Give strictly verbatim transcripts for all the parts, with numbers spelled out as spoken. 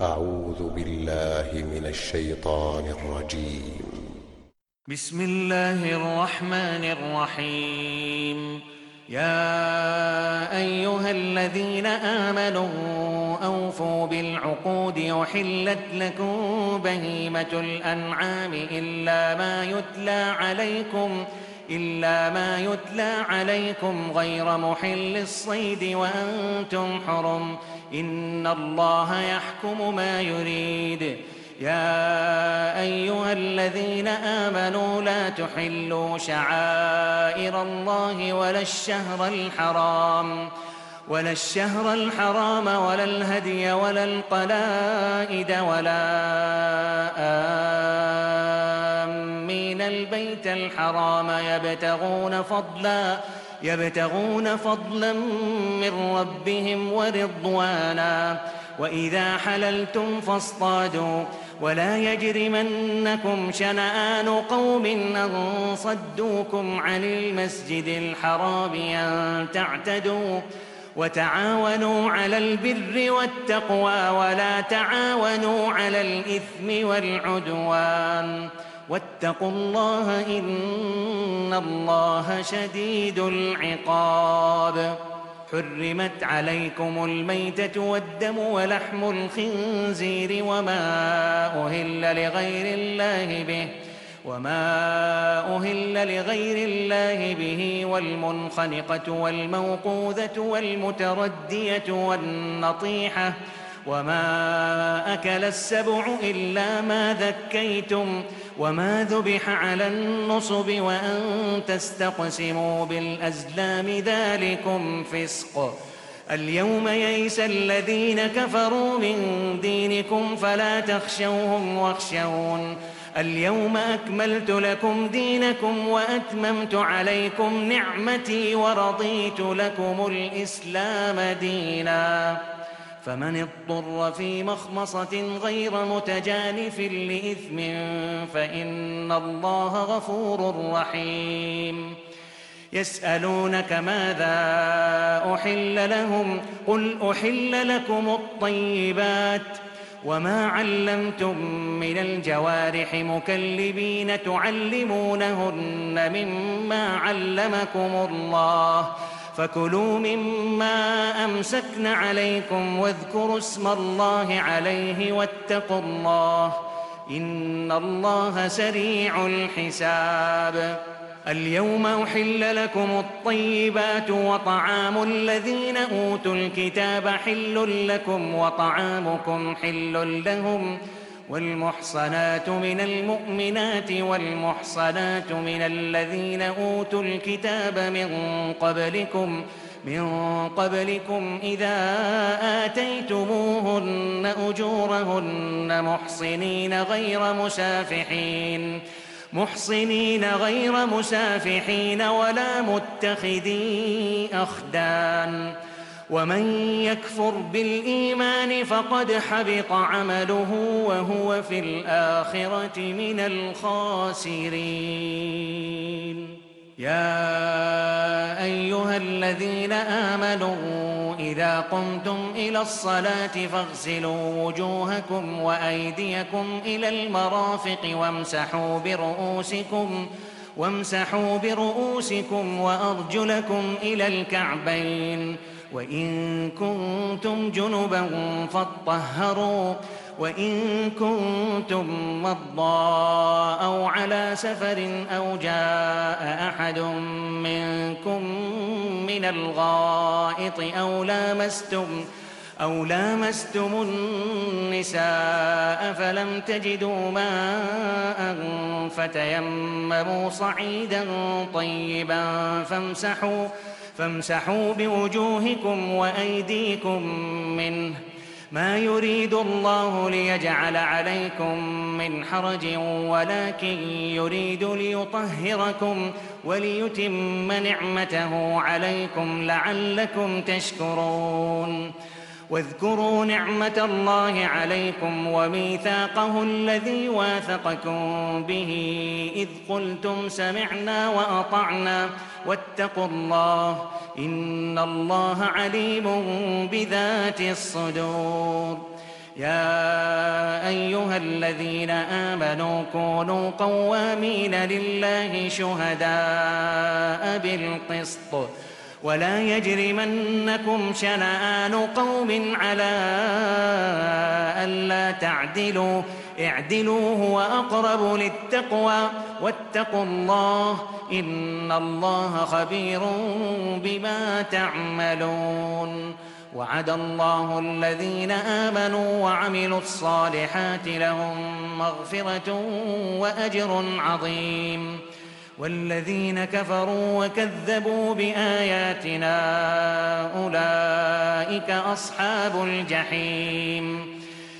أعوذ بالله من الشيطان الرجيم. بسم الله الرحمن الرحيم. يا أيها الذين آمنوا أوفوا بالعقود أحلت لكم بهيمة الأنعام إلا ما يتلى عليكم إلا ما يتلى عليكم غير محل الصيد وأنتم حرم إن الله يحكم ما يريد. يا أيها الذين آمنوا لا تحلوا شعائر الله ولا الشهر الحرام ولا الشهر الحرام ولا الهدي ولا القلائد ولا آمين البيت الحرام يبتغون فضلا يبتغون فضلا من ربهم ورضوانا وإذا حللتم فاصطادوا ولا يجرمنكم شنآن قوم أن صدوكم عن المسجد الحرام أن تعتدوا وتعاونوا على البر والتقوى ولا تعاونوا على الإثم والعدوان واتقوا الله إن الله شديد العقاب. حرمت عليكم الميتة والدم ولحم الخنزير وما أهل لغير الله به وما أهل لغير الله به والمنخنقة والموقوذة والمتردية والنطيحة وما أكل السبع إلا ما ذكيتم وما ذبح على النصب وأن تستقسموا بالأزلام ذلكم فسق. اليوم يئس الذين كفروا من دينكم فلا تخشوهم واخشون. اليوم أكملت لكم دينكم وأتممت عليكم نعمتي ورضيت لكم الإسلام دينا. فمن اضطر في مخمصة غير متجانف لإثم فإن الله غفور رحيم. يسألونك ماذا أحل لهم قل أحل لكم الطيبات وما علمتم من الجوارح مكلبين تعلمونهن مما علمكم الله فكلوا مما أمسكن عليكم واذكروا اسم الله عليه واتقوا الله إن الله سريع الحساب. اليوم أحل لكم الطيبات وطعام الذين أوتوا الكتاب حل لكم وطعامكم حل لهم والمحصنات من المؤمنات والمحصنات من الذين أوتوا الكتاب من قبلكم من قبلكم إذا آتيتموهن أجورهن محصنين غير مسافحين محصنين غير مسافحين ولا متخذي أخدان ومن يكفر بالإيمان فقد حبط عمله وهو في الآخرة من الخاسرين. يا أيها الذين آمنوا إذا قمتم إلى الصلاة فاغسلوا وجوهكم وأيديكم إلى المرافق وامسحوا برؤوسكم وامسحوا برؤوسكم وأرجلكم إلى الكعبين وإن كنتم جنبا فاطهروا وإن كنتم مرضى أو على سفر أو جاء أحد منكم من الغائط أو لامستم أو لامستم النساء فلم تجدوا ماء فتيمموا صعيدا طيبا فامسحوا فامسحوا بوجوهكم وأيديكم منه ما يريد الله ليجعل عليكم من حرج ولكن يريد ليطهركم وليتم نعمته عليكم لعلكم تشكرون. واذكروا نعمة الله عليكم وميثاقه الذي واثقكم به إذ قلتم سمعنا وأطعنا واتقوا الله إن الله عليم بذات الصدور. يا أيها الذين آمنوا كونوا قوامين لله شهداء بالقسط ولا يجرمنكم شنآن قوم على ألا تعدلوا اعدلوا هو أقرب للتقوى واتقوا الله إن الله خبير بما تعملون. وعد الله الذين آمنوا وعملوا الصالحات لهم مغفرة وأجر عظيم والذين كفروا وكذبوا بآياتنا أولئك أصحاب الجحيم.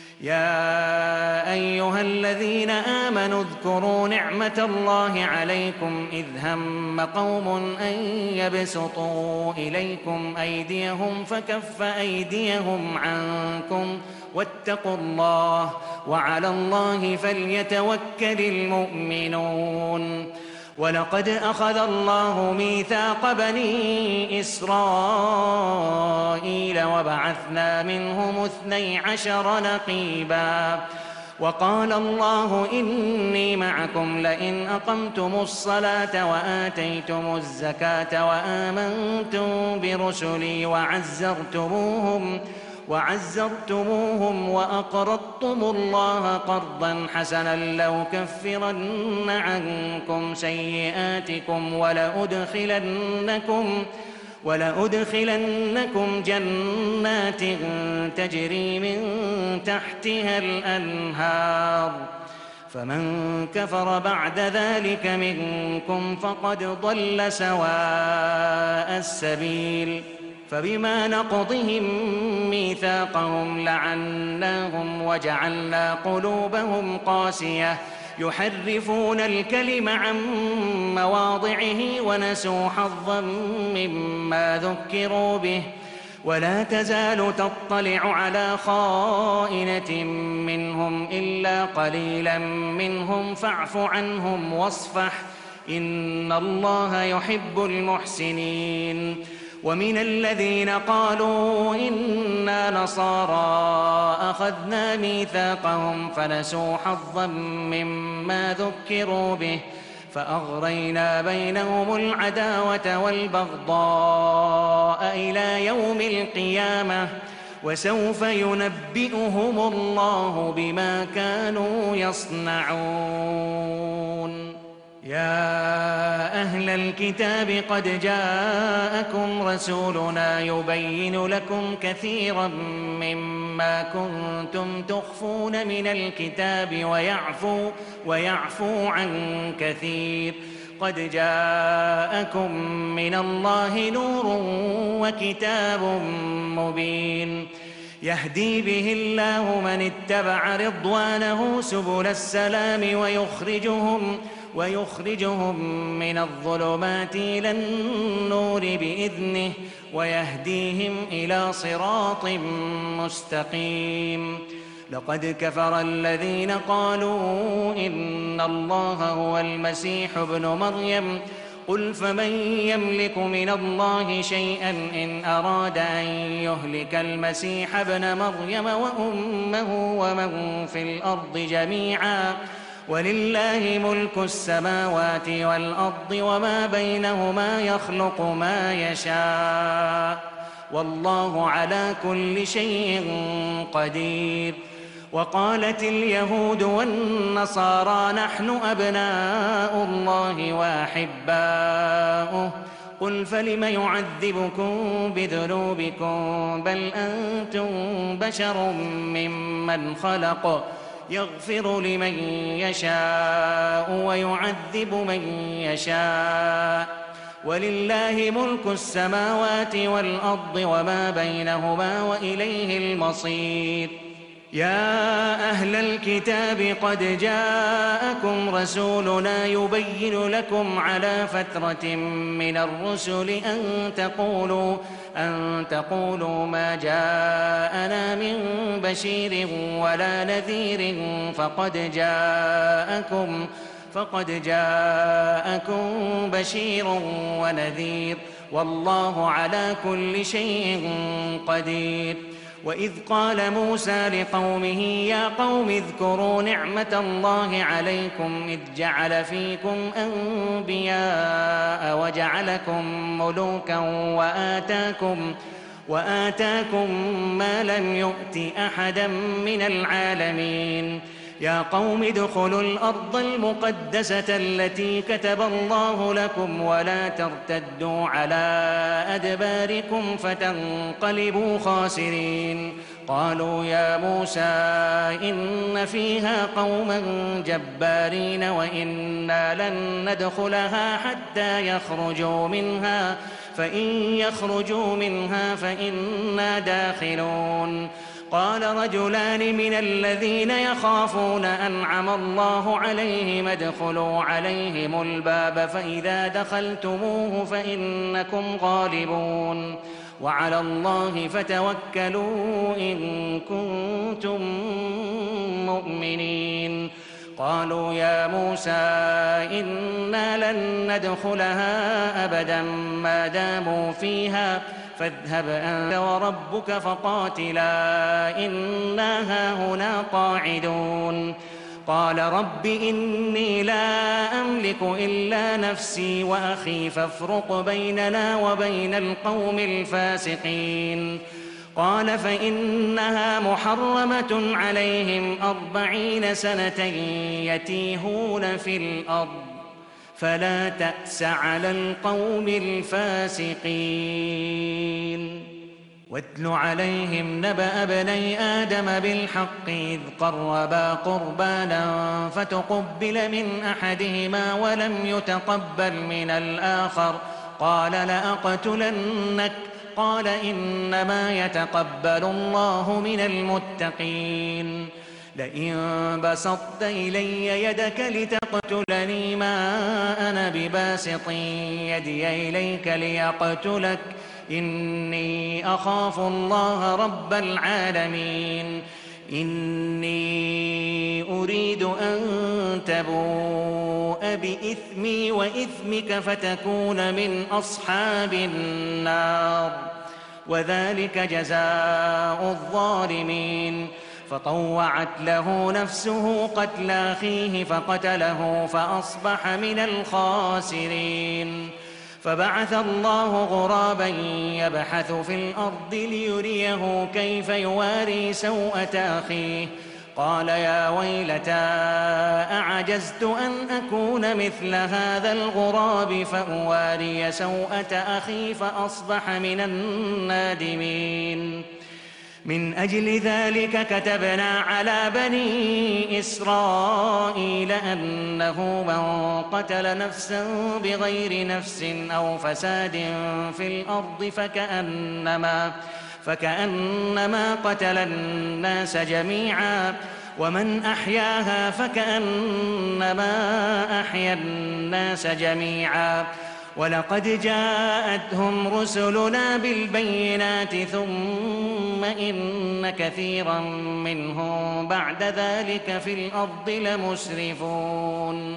يا أيها الذين آمنوا اذكروا نعمة الله عليكم إذ هم قوم أن يبسطوا إليكم أيديهم فكف أيديهم عنكم واتقوا الله وعلى الله فليتوكل المؤمنون. ولقد أخذ الله ميثاق بني إسرائيل وبعثنا منهم اثني عشر نقيبا وقال الله إني معكم لئن أقمتم الصلاة وآتيتم الزكاة وآمنتم برسلي وعزرتموهم وعزرتموهم وأقرضتم الله قرضا حسنا لأكفرن عنكم سيئاتكم ولأدخلنكم ولأدخلنكم جنات تجري من تحتها الأنهار فمن كفر بعد ذلك منكم فقد ضل سواء السبيل. فبما نقضهم ميثاقهم لعناهم وجعلنا قلوبهم قاسية يحرفون الكلم عن مواضعه ونسوا حظا مما ذكروا به ولا تزال تطلع على خائنة منهم إلا قليلا منهم فاعف عنهم واصفح إن الله يحب المحسنين. ومن الذين قالوا إنا نصارى أخذنا ميثاقهم فنسوا حظا مما ذكروا به فأغرينا بينهم العداوة والبغضاء إلى يوم القيامة وسوف ينبئهم الله بما كانوا يصنعون. يا أهل الكتاب قد جاءكم رسولنا يبين لكم كثيرا مما كنتم تخفون من الكتاب ويعفو, ويعفو عن كثير قد جاءكم من الله نور وكتاب مبين يهدي به الله من اتبع رضوانه سبل السلام ويخرجهم ويخرجهم من الظلمات إلى النور بإذنه ويهديهم إلى صراط مستقيم. لقد كفر الذين قالوا إن الله هو المسيح ابن مريم قل فمن يملك من الله شيئا إن أراد أن يهلك المسيح ابن مريم وأمه ومن في الأرض جميعا ولله ملك السماوات والأرض وما بينهما يخلق ما يشاء والله على كل شيء قدير. وقالت اليهود والنصارى نحن أبناء الله وأحباؤه قل فلم يعذبكم بذنوبكم بل أنتم بشر ممن خلق يغفر لمن يشاء ويعذب من يشاء ولله ملك السماوات والأرض وما بينهما وإليه المصير. يا أهل الكتاب قد جاءكم رسولنا يبين لكم على فترة من الرسل أن تقولوا أن تقولوا ما جاءنا من بشير ولا نذير فقد جاءكم فقد جاءكم بشير ونذير والله على كل شيء قدير. وإذ قال موسى لقومه يا قوم اذكروا نعمة الله عليكم إذ جعل فيكم أنبياء وجعلكم ملوكا وآتاكم, وآتاكم ما لم يؤت أحدا من العالمين. يا قوم ادخلوا الأرض المقدسة التي كتب الله لكم ولا ترتدوا على أدباركم فتنقلبوا خاسرين. قالوا يا موسى إن فيها قوما جبارين وإنا لن ندخلها حتى يخرجوا منها فإن يخرجوا منها فإنا داخلون. قال رجلان من الذين يخافون أنعم الله عليهم ادخلوا عليهم الباب فإذا دخلتموه فإنكم غالبون وعلى الله فتوكلوا إن كنتم مؤمنين. قالوا يا موسى إنا لن ندخلها أبدا ما داموا فيها فاذهب أنت وربك فقاتلا إنا هاهنا قاعدون. قال رب إني لا أملك إلا نفسي وأخي فافرق بيننا وبين القوم الفاسقين. قال فإنها محرمة عليهم أربعين سنة يتيهون في الأرض فلا تأس على القوم الفاسقين. واتل عليهم نبأ ابني آدم بالحق إذ قربا قربانا فتقبل من أحدهما ولم يتقبل من الآخر قال لأقتلنك قال إنما يتقبل الله من المتقين. لئن بسطت إلي يدك لتقتلني ما أنا بباسط يدي إليك ليقتلك إني أخاف الله رب العالمين. إني أريد أن تبوء بإثمي وإثمك فتكون من أصحاب النار وذلك جزاء الظالمين. فطوعت له نفسه قتل أخيه فقتله فأصبح من الخاسرين. فبعث الله غرابا يبحث في الأرض ليريه كيف يواري سوءة أخيه قال يا ويلتى أعجزت أن أكون مثل هذا الغراب فأواري سوءة أخي فأصبح من النادمين. من أجل ذلك كتبنا على بني إسرائيل أنه من قتل نفسا بغير نفس أو فساد في الأرض فكأنما, فكأنما قتل الناس جميعا ومن أحياها فكأنما أحيا الناس جميعا. ولقد جاءتهم رسلنا بالبينات ثم إن كثيرا منهم بعد ذلك في الأرض لمسرفون.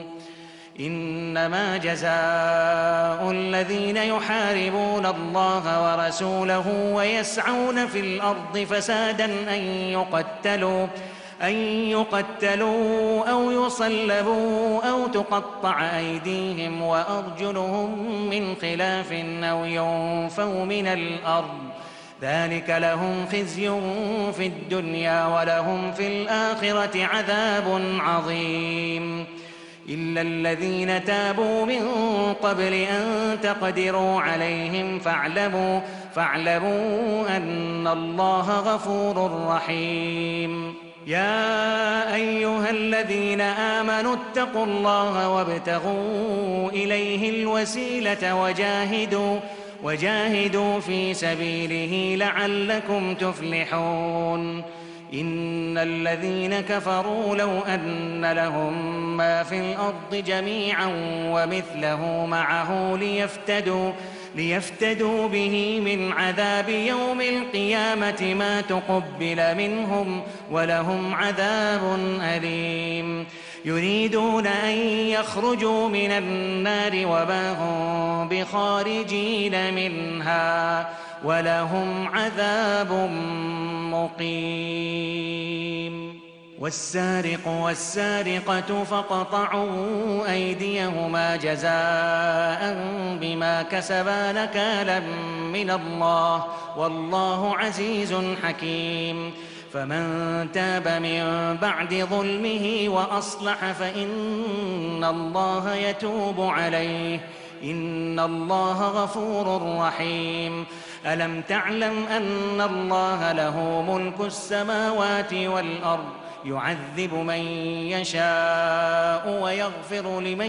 إنما جزاء الذين يحاربون الله ورسوله ويسعون في الأرض فسادا أن يقتلوا أن يقتلوا أو يصلبوا أو تقطع أيديهم وأرجلهم من خلاف أو ينفوا من الأرض ذلك لهم خزي في الدنيا ولهم في الآخرة عذاب عظيم. إلا الذين تابوا من قبل أن تقدروا عليهم فاعلموا, فاعلموا أن الله غفور رحيم. يا أيها الذين آمنوا اتقوا الله وابتغوا إليه الوسيلة وجاهدوا, وجاهدوا في سبيله لعلكم تفلحون. إن الذين كفروا لو أن لهم ما في الأرض جميعا ومثله معه ليفتدوا, ليفتدوا به من عذاب يوم القيامة ما تقبل منهم ولهم عذاب أليم. يريدون أن يخرجوا من النار وما هم بخارجين منها ولهم عذاب مقيم. والسارق والسارقة فاقطعوا أيديهما جزاء بما كسبا نكالا من الله والله عزيز حكيم. فمن تاب من بعد ظلمه وأصلح فإن الله يتوب عليه إن الله غفور رحيم. ألم تعلم أن الله له ملك السماوات والأرض يعذب من يشاء ويغفر لمن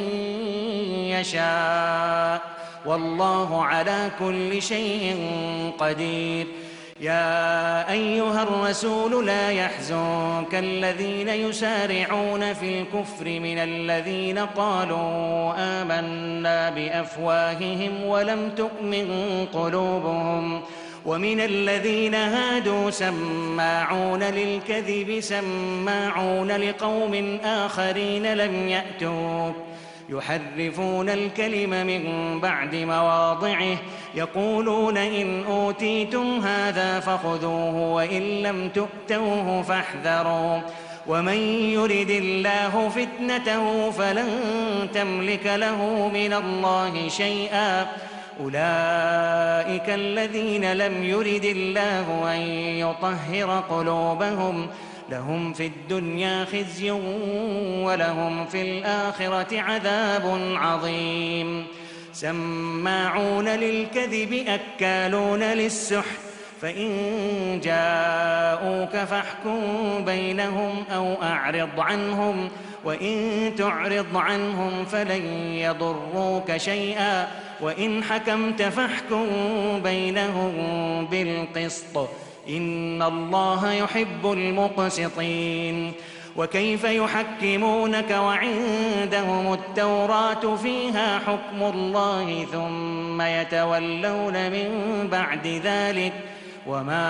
يشاء والله على كل شيء قدير. يا أيها الرسول لا يحزنك الذين يسارعون في الكفر من الذين قالوا آمنا بأفواههم ولم تؤمن قلوبهم ومن الذين هادوا سماعون للكذب سماعون لقوم آخرين لم يأتوك يحرفون الكلم من بعد مواضعه يقولون إن أوتيتم هذا فخذوه وإن لم تؤتوه فاحذروا ومن يرد الله فتنته فلن تملك له من الله شيئا أولئك الذين لم يرد الله أن يطهر قلوبهم لهم في الدنيا خزي ولهم في الآخرة عذاب عظيم. سماعون للكذب أكالون للسحت فإن جاءوك فاحكم بينهم أو أعرض عنهم وإن تعرض عنهم فلن يضروك شيئا وإن حكمت فاحكم بينهم بالقسط إن الله يحب المقسطين. وكيف يحكمونك وعندهم التوراة فيها حكم الله ثم يتولون من بعد ذلك وما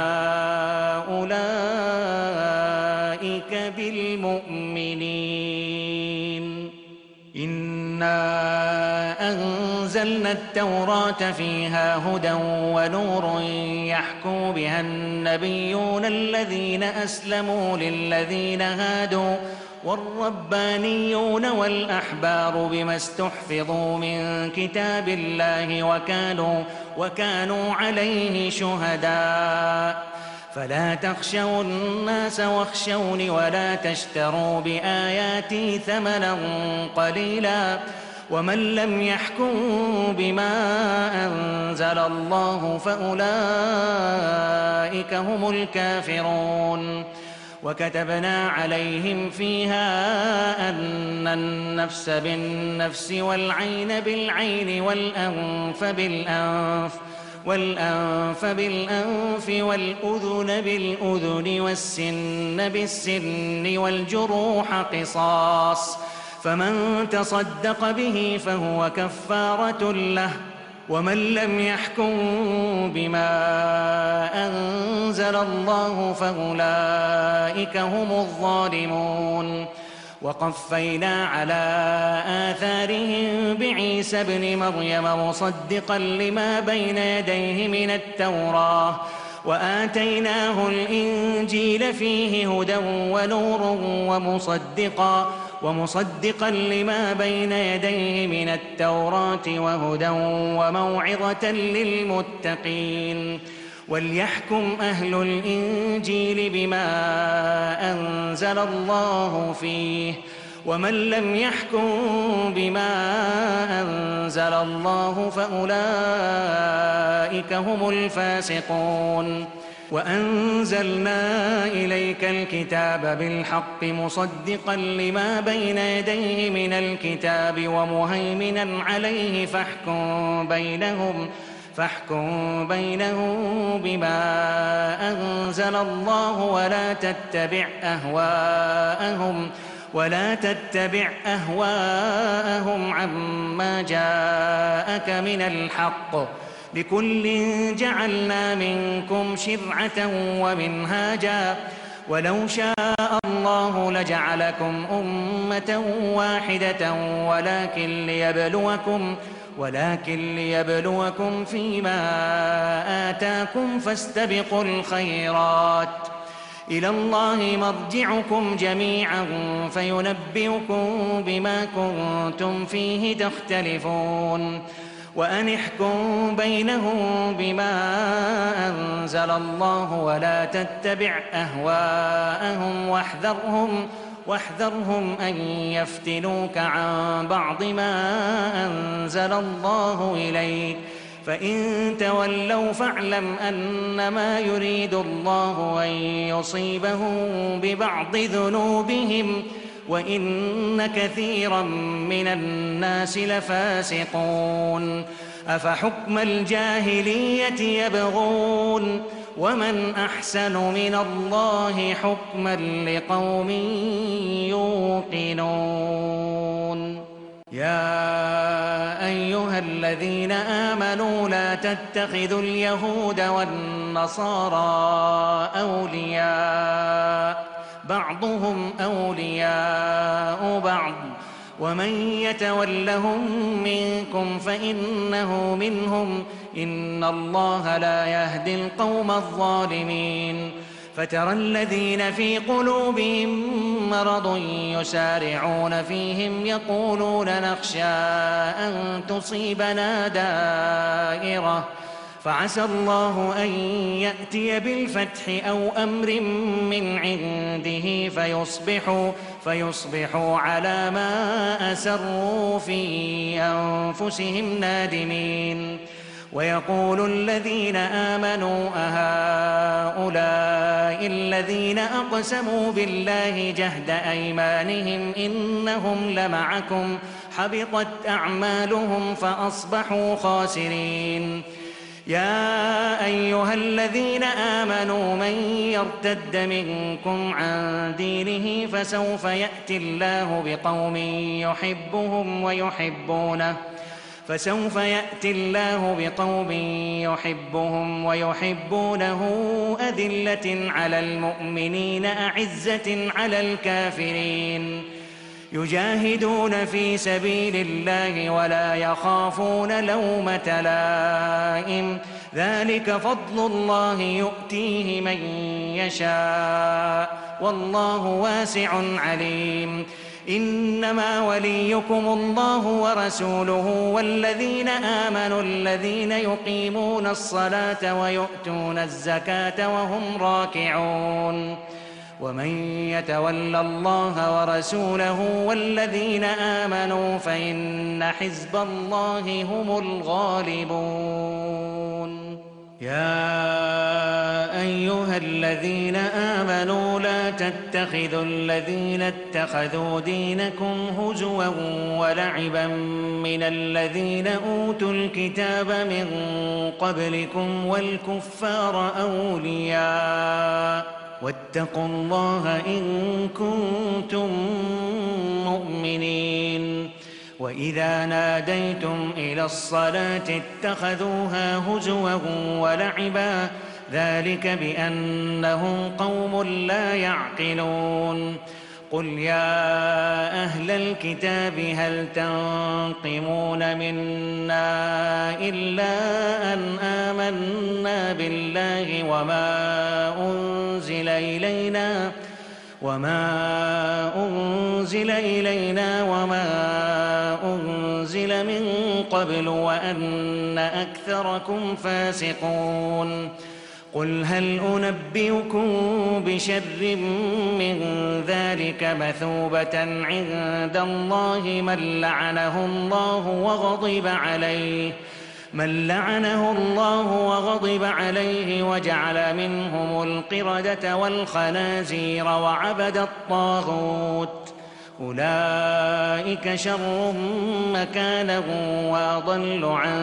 أولئك بالمؤمنين. إنا أنزلنا التوراة فيها هدى ونور يحكم بها النبيون الذين أسلموا للذين هادوا والربانيون والأحبار بما استحفظوا من كتاب الله وكانوا, وكانوا عليه شهداء فلا تخشوا الناس واخشوني ولا تشتروا بآياتي ثمنا قليلا ومن لم يحكم بما أنزل الله فأولئك هم الكافرون. وكتبنا عليهم فيها أن النفس بالنفس والعين بالعين والأنف بالأنف والأنف بالأنف والأذن بالأذن والسن بالسن والجروح قصاص فمن تصدق به فهو كفارة له ومن لم يحكم بما أنزل الله فأولئك هم الظالمون. وقفينا على آثارهم بعيسى ابن مريم مصدقا لما بين يديه من التوراة وآتيناه الإنجيل فيه هدى ونور ومصدقا ومصدقا لما بين يديه من التوراة وهدى وموعظة للمتقين. وليحكم أهل الإنجيل بما أنزل الله فيه ومن لم يحكم بما أنزل الله فأولئك هم الفاسقون. وأنزلنا إليك الكتاب بالحق مصدقا لما بين يديه من الكتاب ومهيمنا عليه فاحكم بينهم فاحكم بينهم بما أنزل الله ولا تتبع أهواءهم ولا تتبع أهواءهم عما جاءك من الحق لكل جعلنا منكم شرعة ومنهاجا ولو شاء الله لجعلكم أمة واحدة ولكن ليبلوكم ولكن ليبلوكم فيما آتاكم فاستبقوا الخيرات إلى الله مرجعكم جميعا فينبئكم بما كنتم فيه تختلفون وأن احكم بينهم بما أنزل الله ولا تتبع أهواءهم واحذرهم واحذرهم أن يفتنوك عن بعض ما أنزل الله إليك فإن تولوا فاعلم أنما يريد الله أن يصيبهم ببعض ذنوبهم وإن كثيرا من الناس لفاسقون أفحكم الجاهلية يبغون ومن أحسن من الله حكما لقوم يوقنون يا أيها الذين آمنوا لا تتخذوا اليهود والنصارى أولياء بعضهم أولياء بعض ومن يتولهم منكم فإنه منهم إن الله لا يهدي القوم الظالمين فترى الذين في قلوبهم مرض يسارعون فيهم يقولون نخشى أن تصيبنا دائرة فعسى الله أن يأتي بالفتح أو أمر من عنده فيصبحوا, فيصبحوا على ما أسروا في أنفسهم نادمين ويقول الذين آمنوا أهؤلاء الذين أقسموا بالله جهد أيمانهم إنهم لمعكم حبطت أعمالهم فأصبحوا خاسرين يا أيها الذين آمنوا من يرتد منكم عن دينه فسوف يأتي الله بقوم يحبهم ويحبونه فسوف يأتي الله بقوم يحبهم ويحبونه أذلة على المؤمنين أعزة على الكافرين يجاهدون في سبيل الله ولا يخافون لومة لائم ذلك فضل الله يؤتيه من يشاء والله واسع عليم إنما وليكم الله ورسوله والذين آمنوا الذين يقيمون الصلاة ويؤتون الزكاة وهم راكعون ومن يتول الله ورسوله والذين آمنوا فإن حزب الله هم الغالبون يا أيها الذين آمنوا لا تتخذوا الذين اتخذوا دينكم هزوا ولعبا من الذين أوتوا الكتاب من قبلكم والكفار أولياء واتقوا الله إن كنتم مؤمنين وإذا ناديتم إلى الصلاة اتخذوها هزوا ولعبا ذلك بأنهم قوم لا يعقلون قل يا أهل الكتاب هل تنقمون منا إلا أن آمنا بالله وما أنزل إلينا وما أنزل إلينا وما أنزل من قبل وأن أكثركم فاسقون قل هل أنبئكم بشر من ذلك مثوبة عند الله من لعنه الله وغضب عليه من لعنه الله وغضب عليه وجعل منهم القردة والخنازير وعبد الطاغوت أولئك شر مكانا وأضل عن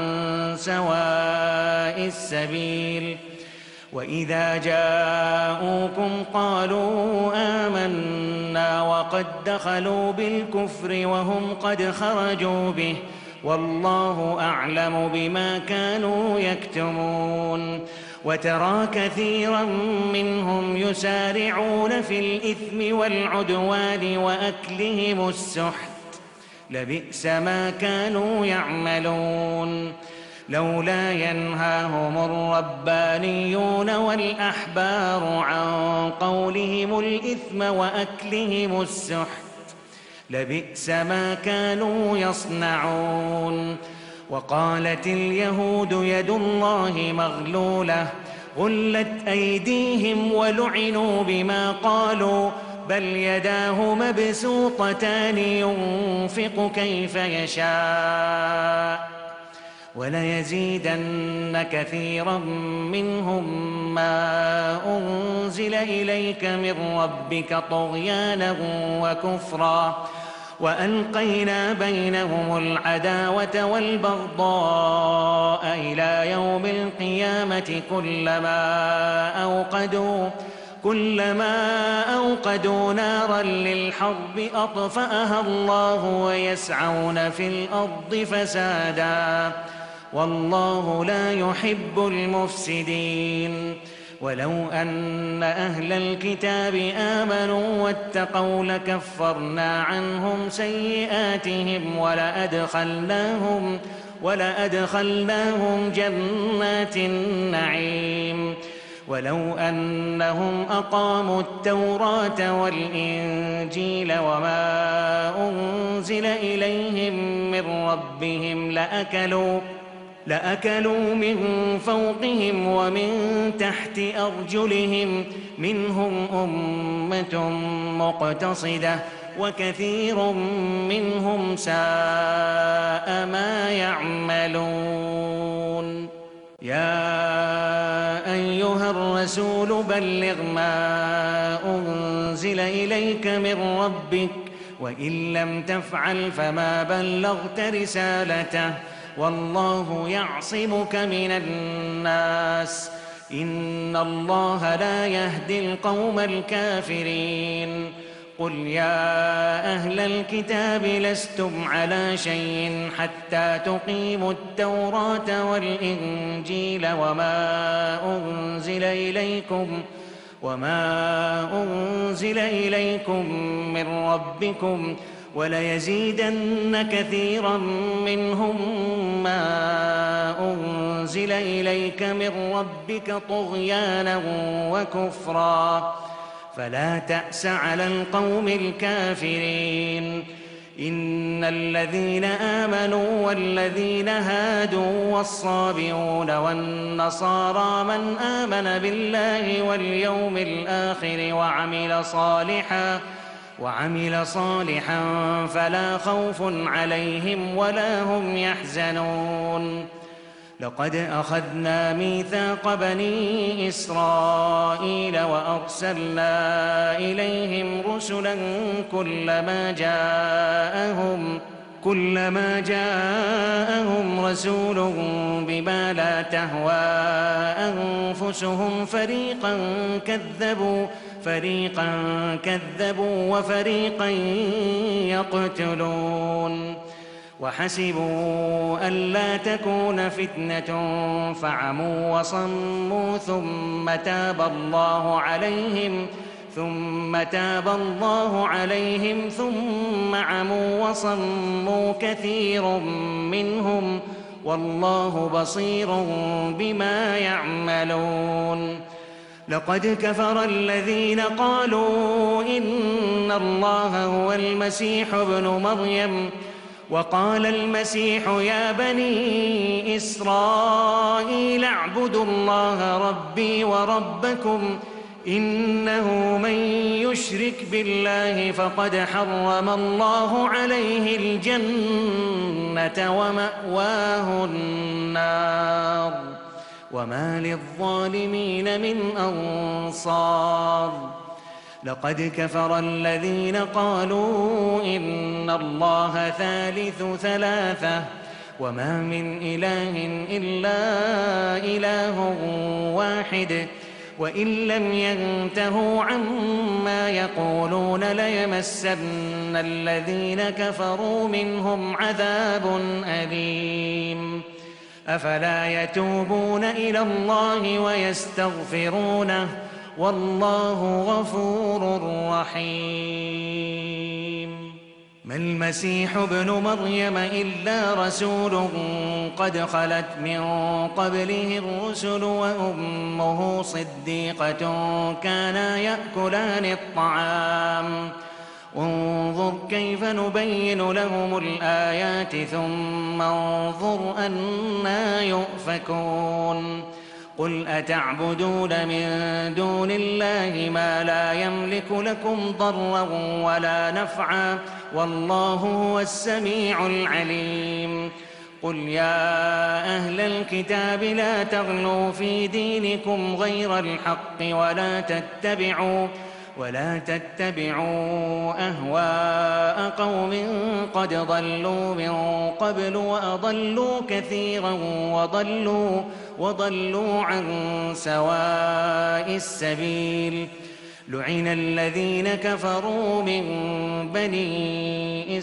سواء السبيل وإذا جاءوكم قالوا آمنا وقد دخلوا بالكفر وهم قد خرجوا به والله أعلم بما كانوا يكتمون وترى كثيرا منهم يسارعون في الإثم والعدوان وأكلهم السحت لبئس ما كانوا يعملون لولا ينهاهم الربانيون والأحبار عن قولهم الإثم وأكلهم السحت لبئس ما كانوا يصنعون. وقالت اليهود يد الله مغلولة غلت أيديهم ولعنوا بما قالوا بل يداه مبسوطتان ينفق كيف يشاء وليزيدن كثيرا منهم ما أنزل إليك من ربك طغيانا وكفرا وألقينا بينهم العداوة والبغضاء إلى يوم القيامة كلما أوقدوا كلما أوقدوا نارا للحرب أطفأها الله ويسعون في الأرض فسادا والله لا يحب المفسدين. ولو أن أهل الكتاب آمنوا واتقوا لكفرنا عنهم سيئاتهم ولأدخلناهم ولأدخلناهم جنات النعيم. ولو أنهم أقاموا التوراة والإنجيل وما أنزل إليهم من ربهم لأكلوا لأكلوا من فوقهم ومن تحت أرجلهم منهم أمة مقتصدة وكثير منهم ساء ما يعملون. يا أيها الرسول بلغ ما أنزل إليك من ربك وإن لم تفعل فما بلغت رسالته والله يعصمك من الناس إن الله لا يهدي القوم الكافرين. قل يا أهل الكتاب لستم على شيء حتى تقيموا التوراة والإنجيل وما أنزل إليكم وما أنزل إليكم من ربكم وليزيدن كثيرا منهم ما أنزل إليك من ربك طغيانا وكفرا فلا تأس على القوم الكافرين. إن الذين آمنوا والذين هادوا والصابئون والنصارى من آمن بالله واليوم الآخر وعمل صالحا وعمل صالحا فلا خوف عليهم ولا هم يحزنون. لقد أخذنا ميثاق بني إسرائيل وأرسلنا إليهم رسلا كلما جاءهم كلما جاءهم رسول بما لا تهوى أنفسهم فريقا كذبوا فريقا كذبوا وفريقا يقتلون. وحسبوا ألا تكون فتنة فعموا وصموا ثم تاب الله عليهم ثم تاب الله عليهم ثم عموا وصموا كثير منهم والله بصير بما يعملون. لقد كفر الذين قالوا إن الله هو المسيح ابن مريم وقال المسيح يا بني إسرائيل اعبدوا الله ربي وربكم إنه من يشرك بالله فقد حرم الله عليه الجنة ومأواه النار وما للظالمين من أنصار. لقد كفر الذين قالوا إن الله ثالث ثلاثة وما من إله إلا إله واحد وإن لم ينتهوا عما يقولون ليمسن الذين كفروا منهم عذاب أليم. أفلا يتوبون إلى الله ويستغفرونه والله غفور رحيم. ما المسيح ابن مريم إلا رسول قد خلت من قبله الرسل وأمه صديقة كانا يأكلان الطعام انظر كيف نبين لهم الآيات ثم انظر أنى يؤفكون قل أتعبدون من دون الله ما لا يملك لكم ضرا ولا نفعا والله هو السميع العليم قل يا أهل الكتاب لا تغلوا في دينكم غير الحق ولا تتبعوا ولا تتبعوا أهواء قوم قد ضلوا من قبل وأضلوا كثيرا وضلوا وضلوا عن سواء السبيل لعن الذين كفروا من بني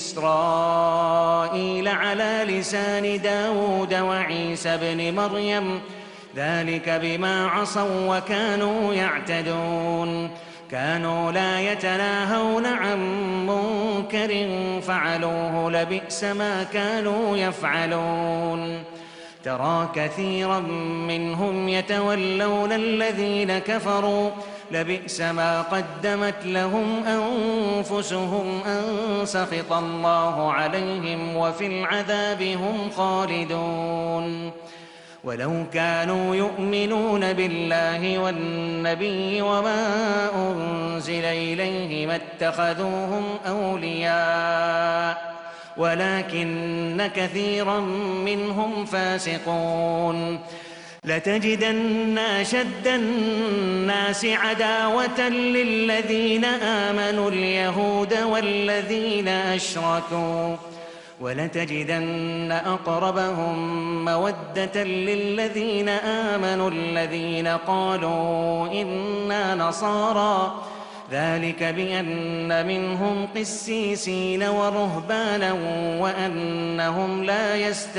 إسرائيل على لسان داود وعيسى بن مريم ذلك بما عصوا وكانوا يعتدون كانوا لا يتناهون عن منكر فعلوه لبئس ما كانوا يفعلون ترى كثيرا منهم يتولون الذين كفروا لبئس ما قدمت لهم أنفسهم أن سخط الله عليهم وفي العذاب هم خالدون ولو كانوا يؤمنون بالله والنبي وما أنزل إليه ما اتخذوهم أولياء ولكن كثيرا منهم فاسقون لتجدن أشد الناس عداوة للذين آمنوا اليهود والذين أشركوا ولتجدن أقربهم مودة للذين آمنوا الذين قالوا إنا نصارى ذلك بأن منهم قسيسين ورهبانا وأنهم لا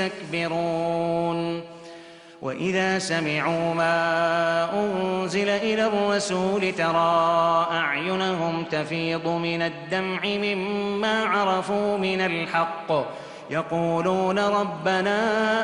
يستكبرون وإذا سمعوا ما أنزل إلى الرسول ترى أعينهم تفيض من الدمع مما عرفوا من الحق يقولون ربنا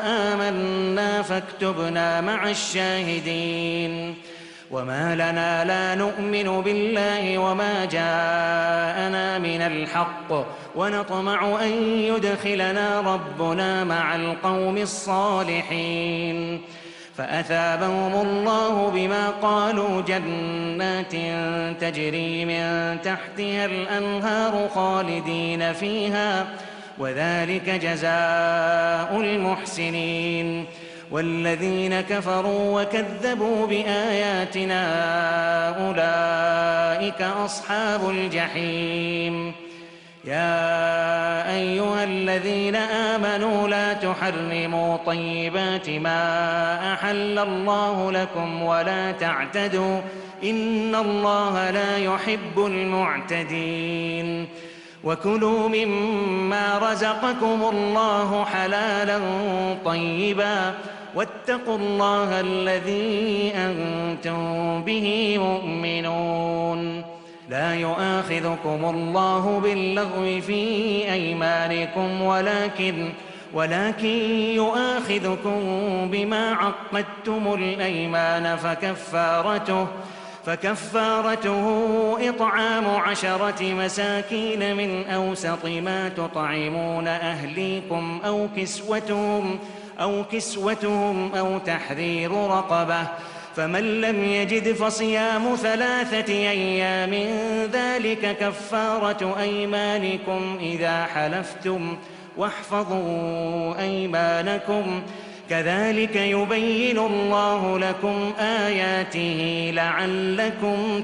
آمنا فاكتبنا مع الشاهدين وما لنا لا نؤمن بالله وما جاءنا من الحق ونطمع أن يدخلنا ربنا مع القوم الصالحين فأثابهم الله بما قالوا جنات تجري من تحتها الأنهار خالدين فيها وذلك جزاء المحسنين والذين كفروا وكذبوا بآياتنا أولئك أصحاب الجحيم يا أيها الذين آمنوا لا تحرموا طيبات ما أحل الله لكم ولا تعتدوا إن الله لا يحب المعتدين وكلوا مما رزقكم الله حلالا طيبا واتقوا الله الذي أنتم به مؤمنون لا يؤاخذكم الله باللغو في أيمانكم ولكن ولكن يؤاخذكم بما عقدتم الأيمان فكفارته فكفارته إطعام عشرة مساكين من أوسط ما تطعمون أهليكم أو كسوتهم أو كسوتهم أو تحرير رقبة فمن لم يجد فصيام ثلاثة أيام ذلك كفارة أيمانكم إذا حلفتم واحفظوا أيمانكم كذلك يبين الله لكم آياته لعلكم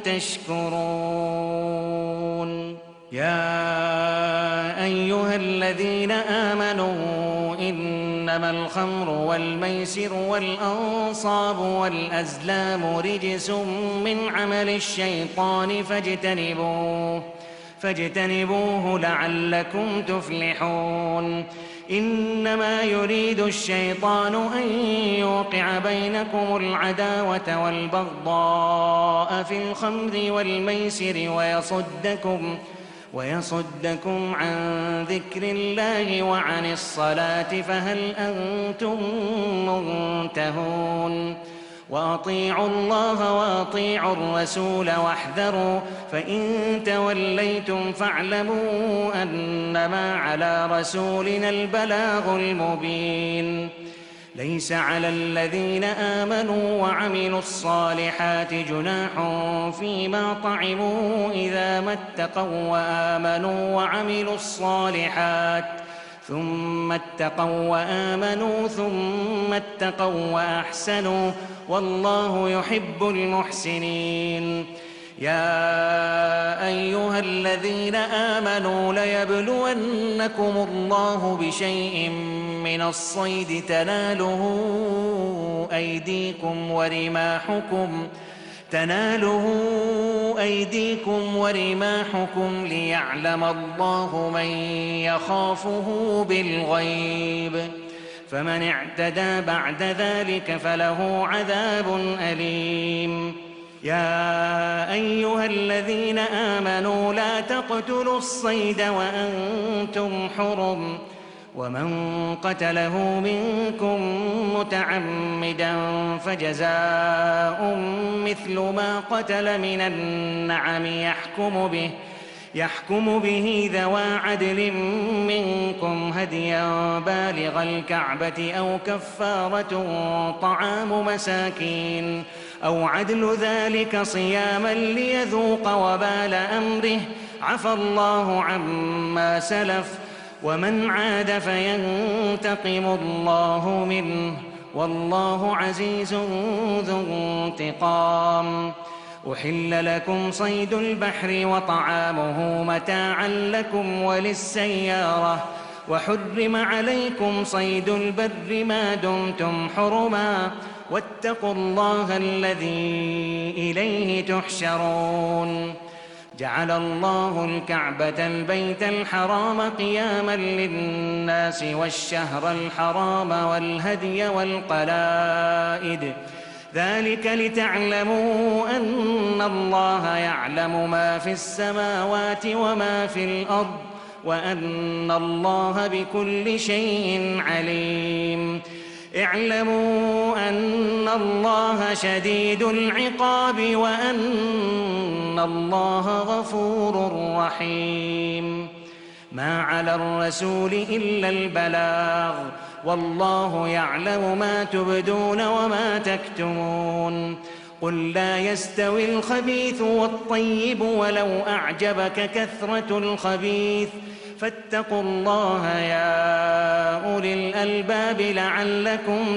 تشكرون يا أيها الذين آمنوا إنما الخمر والميسر والأنصاب والأزلام رجس من عمل الشيطان فاجتنبوه فاجتنبوه لعلكم تفلحون إنما يريد الشيطان أن يوقع بينكم العداوة والبغضاء في الخمر والميسر ويصدكم ويصدكم عن ذكر الله وعن الصلاة فهل أنتم منتهون وأطيعوا الله وأطيعوا الرسول واحذروا فإن توليتم فاعلموا أنما على رسولنا البلاغ المبين ليس على الذين آمنوا وعملوا الصالحات جناح فيما طعموا إذا ما اتقوا وآمنوا وعملوا الصالحات ثم اتقوا وآمنوا ثم اتقوا وأحسنوا والله يحب المحسنين يا أيها الذين آمنوا ليبلونكم الله بشيء من الصيد تناله أيديكم ورماحكم تناله أيديكم ورماحكم ليعلم الله من يخافه بالغيب فمن اعتدى بعد ذلك فله عذاب أليم يا أيها الذين آمنوا لا تقتلوا الصيد وأنتم حرم ومن قتله منكم متعمدا فجزاء مثل ما قتل من النعم يحكم به يحكم به ذوى عدل منكم هديا بالغ الكعبة أو كفارة طعام مساكين أو عدل ذلك صياما ليذوق وبال أمره عفى الله عما سلف ومن عاد فينتقم الله منه والله عزيز ذو انتقام أحل لكم صيد البحر وطعامه متاعا لكم وللسيارة وحرم عليكم صيد البر ما دمتم حرما واتقوا الله الذي إليه تحشرون جعل الله الكعبة البيت الحرام قياما للناس والشهر الحرام والهدي والقلائد ذلك لتعلموا أن الله يعلم ما في السماوات وما في الأرض وأن الله بكل شيء عليم اعلموا أن الله شديد العقاب وأن الله غفور رحيم ما على الرسول إلا البلاغ والله يعلم ما تبدون وما تكتمون قل لا يستوي الخبيث والطيب ولو أعجبك كثرة الخبيث فاتقوا الله يا أولي الألباب لعلكم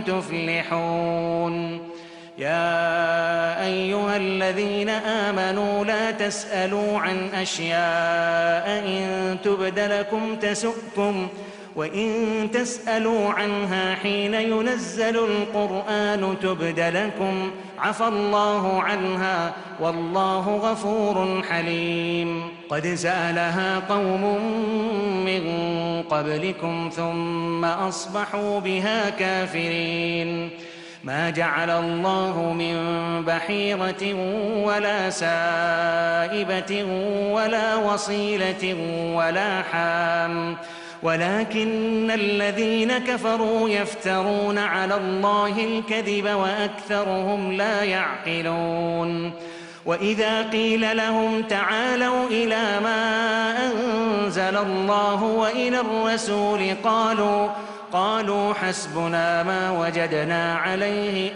تفلحون يا أيها الذين آمنوا لا تسألوا عن أشياء إن تبد لكم تسؤكم وإن تسألوا عنها حين ينزل القرآن تبد لكم عفى الله عنها والله غفور حليم قد سألها قوم من قبلكم ثم أصبحوا بها كافرين ما جعل الله من بحيرة ولا سائبة ولا وصيلة ولا حام ولكن الذين كفروا يفترون على الله الكذب وأكثرهم لا يعقلون وإذا قيل لهم تعالوا إلى ما أنزل الله وإلى الرسول قالوا قالوا حسبنا ما وجدنا عليه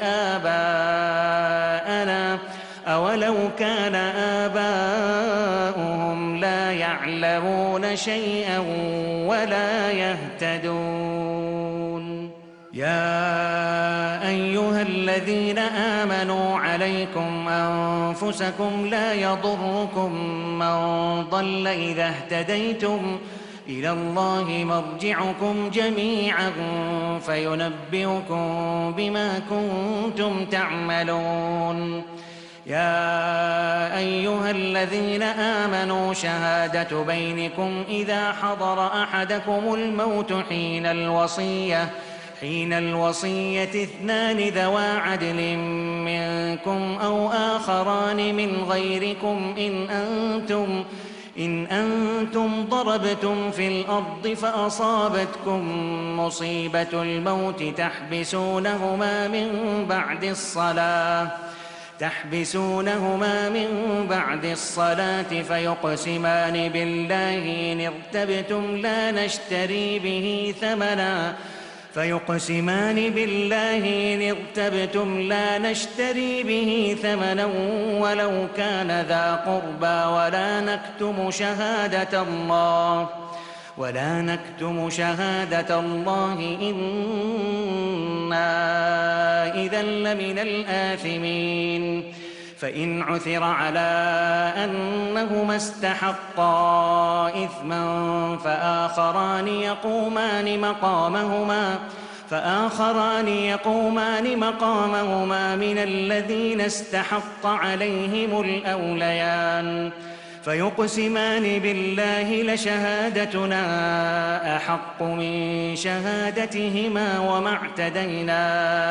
آباءنا أولو كان آباؤهم لا يعلمون شيئا ولا يهتدون يا أيها الذين آمنوا عليكم أنفسكم لا يضركم من ضل إذا اهتديتم إلى الله مرجعكم جميعا فينبئكم بما كنتم تعملون يا أيها الذين آمنوا شهادة بينكم إذا حضر أحدكم الموت حين الوصية حين الوصية اثنان ذوى عدل منكم أو آخران من غيركم إن أنتم إن أنتم ضربتم في الأرض فأصابتكم مصيبة الموت تحبسونهما من بعد الصلاة تحبسونهما من بعد الصلاة فيقسمان بالله إن ارتبتم لا نشتري به ثمنا فيقسمان بالله إن ارتبتم لا نشتري به ثمنا ولو كان ذا قربى ولا نكتم شهادة الله ولا نكتم شهادة الله إنا إذا لمن الآثمين فإن عثر على أنهما استحقا إثما فآخران يقومان مقامهما فآخران يقومان مقامهما من الذين استحق عليهم الأوليان فيقسمان بالله لشهادتنا أحق من شهادتهما وما اعتدينا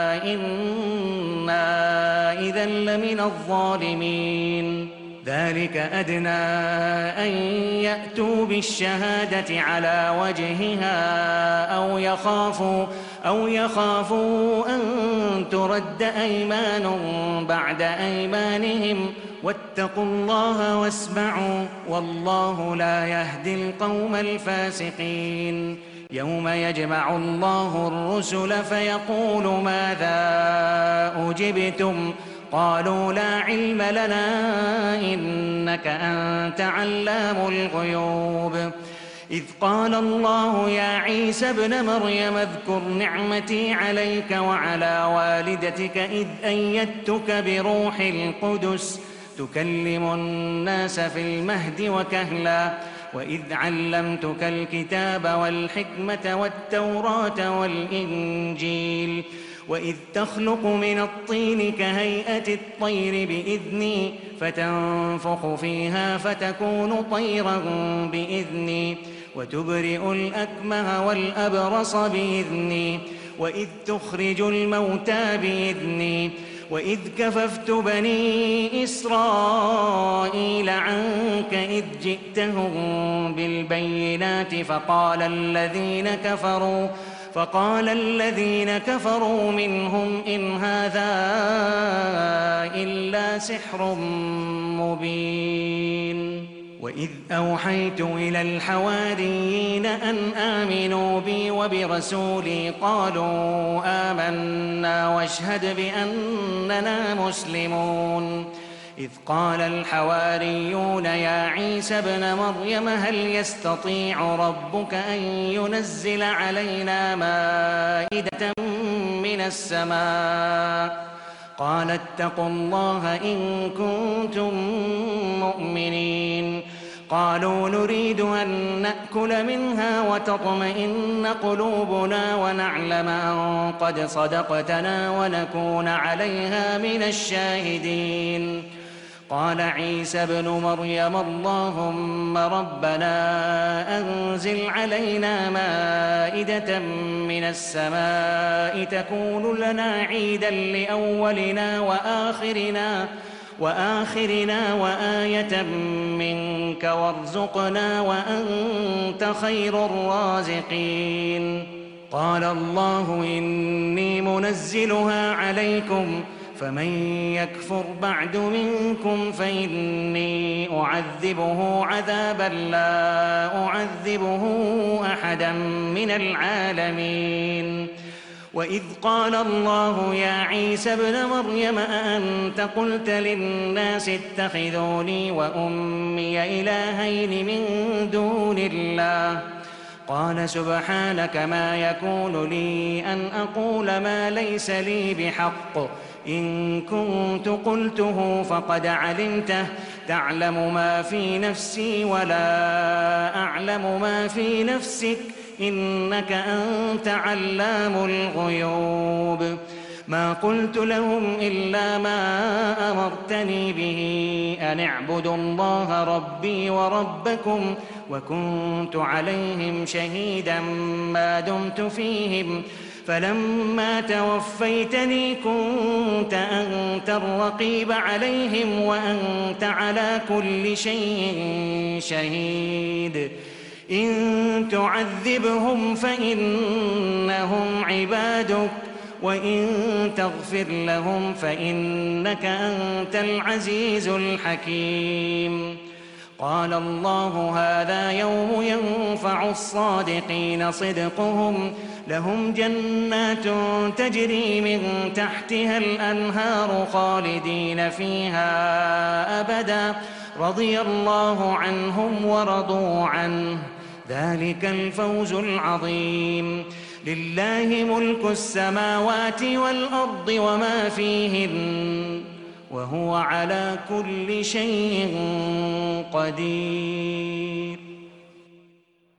إنا إذا لمن الظالمين ذلك أدنى أن يأتوا بالشهادة على وجهها أو يخافوا أو يخافوا أن ترد أيمان بعد أيمانهم واتقوا الله واسمعوا والله لا يهدي القوم الفاسقين يوم يجمع الله الرسل فيقول ماذا أجبتم قالوا لا علم لنا إنك أنت علام الغيوب إذ قال الله يا عيسى ابن مريم اذكر نعمتي عليك وعلى والدتك إذ أيدتك بروح القدس تكلم الناس في المهد وكهلا وإذ علمتك الكتاب والحكمة والتوراة والإنجيل وإذ تخلق من الطين كهيئة الطير بإذني فتنفخ فيها فتكون طيرا بإذني وتبرئ الأكمه والأبرص بإذني وإذ تخرج الموتى بإذني وإذ كففت بني إسرائيل عنك إذ جئتهم بالبينات فقال الذين كفروا فقال الذين كفروا منهم إن هذا إلا سحر مبين وإذ أوحيت إلى الحواريين أن آمنوا بي وبرسولي قالوا آمنا واشهد بأننا مسلمون إذ قال الحواريون يا عيسى ابن مريم هل يستطيع ربك أن ينزل علينا مائدة من السماء قال اتقوا الله إن كنتم مؤمنين قالوا نريد أن نأكل منها وتطمئن قلوبنا ونعلم أن قد صدقتنا ونكون عليها من الشاهدين قال عيسى ابن مريم اللهم ربنا أنزل علينا مائدة من السماء تكون لنا عيدا لأولنا وآخرنا وآخرنا وآية منك وارزقنا وأنت خير الرازقين قال الله إني منزلها عليكم فمن يكفر بعد منكم فإني أعذبه عذابا لا أعذبه أحدا من العالمين وإذ قال الله يا عيسى ابن مريم أأنت قلت للناس اتخذوني وأمي إلهين من دون الله قال سبحانك ما يكون لي أن أقول ما ليس لي بحق إن كنت قلته فقد علمته تعلم ما في نفسي ولا أعلم ما في نفسك إنك أنت علام الغيوب ما قلت لهم إلا ما أمرتني به أن اعبدوا الله ربي وربكم وكنت عليهم شهيدا ما دمت فيهم فلما توفيتني كنت أنت الرقيب عليهم وأنت على كل شيء شهيد إن تعذبهم فإنهم عبادك وإن تغفر لهم فإنك أنت العزيز الحكيم قال الله هذا يوم ينفع الصادقين صدقهم لهم جنات تجري من تحتها الأنهار خالدين فيها أبدا رضي الله عنهم ورضوا عنه ذلك الفوز العظيم لله ملك السماوات والأرض وما فيهن وهو على كل شيء قدير